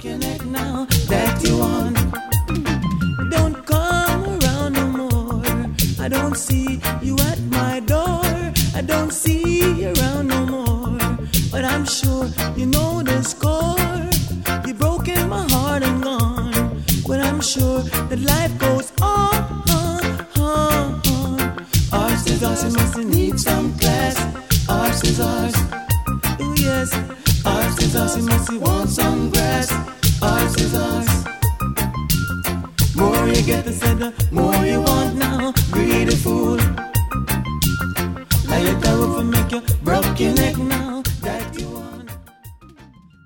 your neck now that you want. Don't come around no more. I don't see you at my door. I don't see you around no more. But I'm sure you know the score. You've broken my heart and gone. But I'm sure that life goes on. Ours is ours, you must need some class. Ours is ours. Oh yes. Ours is ours, you must want some grass. Ours is ours. More you get, the more you want now. Greedy fool. Lay it down.